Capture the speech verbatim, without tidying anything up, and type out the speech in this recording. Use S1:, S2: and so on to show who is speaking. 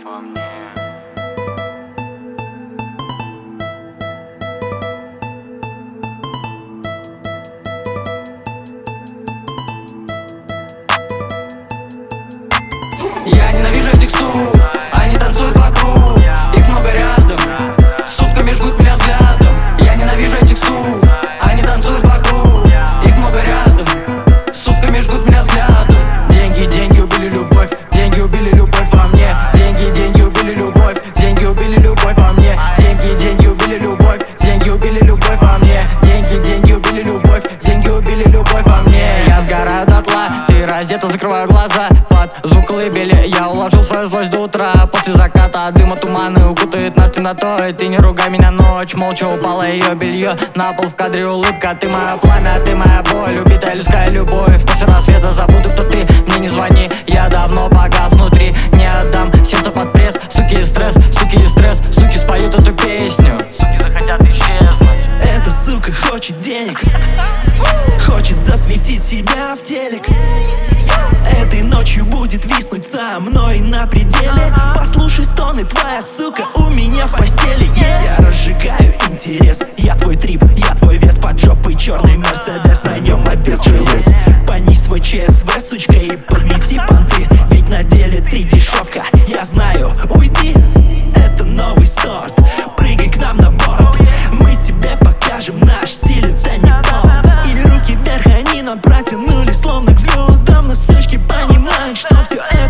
S1: во мне.
S2: Я ненавижу этих сук, они танцуют вокруг, их много рядом, сутками жгут меня взглядом. Я ненавижу этих сук, они танцуют вокруг, их много рядом, сутками жгут меня взглядом. Деньги, деньги убили любовь, деньги убили любовь во мне. Деньги, деньги убили любовь, деньги убили любовь во мне. Деньги, деньги убили любовь, деньги убили любовь во мне. Деньги, деньги убили любовь, деньги убили любовь во мне. Я сгораю дотла, ты раздета, закрываю глаза. Звук колыбели, я уложил свою злость до утра. После заката дыма туманы укутает нас темнотой. Ты не ругай меня, ночь, молча упала ее белье. На пол в кадре улыбка, ты мое пламя, ты моя боль. Убитая людская любовь, после рассвета забуду, кто ты. Мне не звони, я давно погас внутри. Не отдам сердце под пресс, суки и стресс, суки и стресс. Суки споют эту песню, суки захотят исчезнуть.
S3: Эта сука хочет денег, хочет засветить себя в телек. Этой ночью будет виснуть со мной на пределе. Послушай стоны, твоя сука у меня в постели. Я разжигаю интерес, я твой трип, я твой вес. Под жопой черный мерседес, на нем обвес джи эс. Понизь свой ЧСВ, сучка, и подмети понты. Ведь на деле ты дешевка, я знаю, уйди. Это новый сорт, прыгай к нам на борт. Мы тебе покажем наш стиль, это не поп. И руки вверх они нам протянули, словно к звездам. Но сучки понимают, что все это